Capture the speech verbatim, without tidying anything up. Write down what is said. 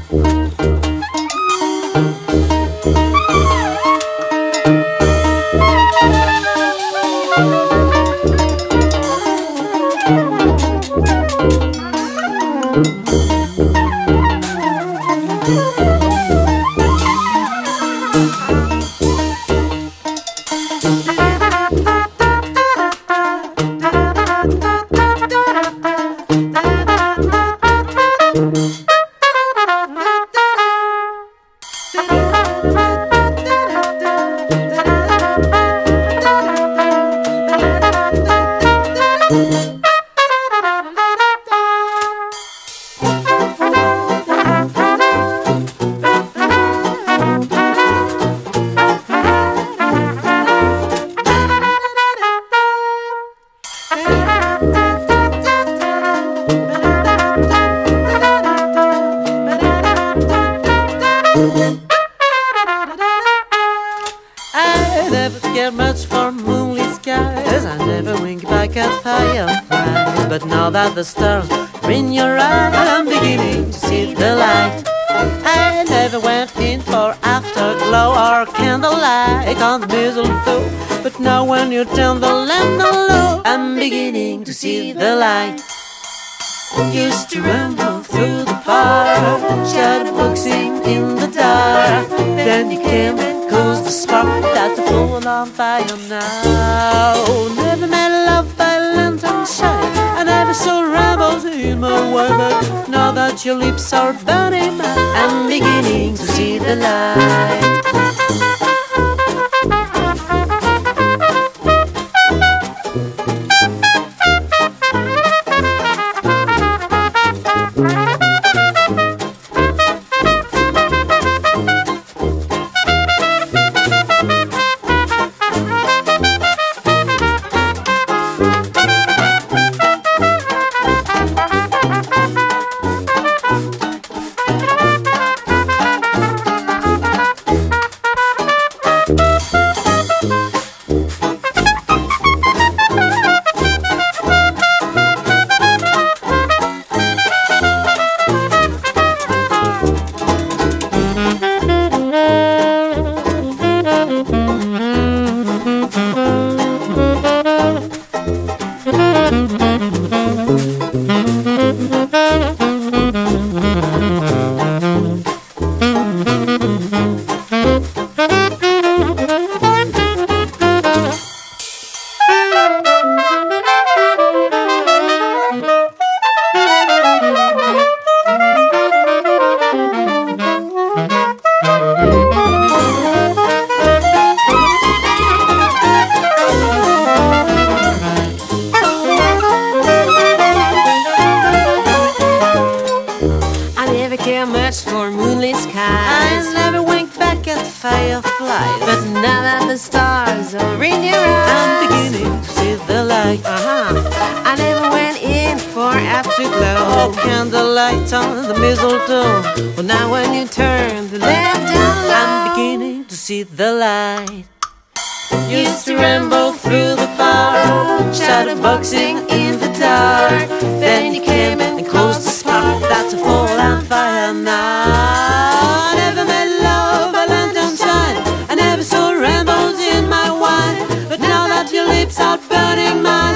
I never care much for moonlit skies. I never wink back at fireflies. But now that the stars are in your eyes, I'm beginning to see the light. I never went in for afterglow or candlelight on the mistletoe. But now when you turn the lamp low, I'm beginning to see the light. Used to ramble through the park, shadowboxing in the dark. Then you came and caused the spark that's full on fire now. Never made love by lantern shine. I never saw rainbows in my wine, but now that your lips are burning, I'm beginning to see the light. Much for moonlit skies, I never winked back at fireflies. But now that the stars are in your eyes, I'm beginning to see the light. Uh-huh. I never went in for afterglow or candlelight on the mistletoe. Well, now when you turn the lamp down low, I'm beginning to see the light. Used to ramble through the park, shadowboxing in the dark. Then you came and caused the spark that's a full on fire now. I never made love by lantern shine. I never saw rainbows in my wine. But now that your lips are burning mine,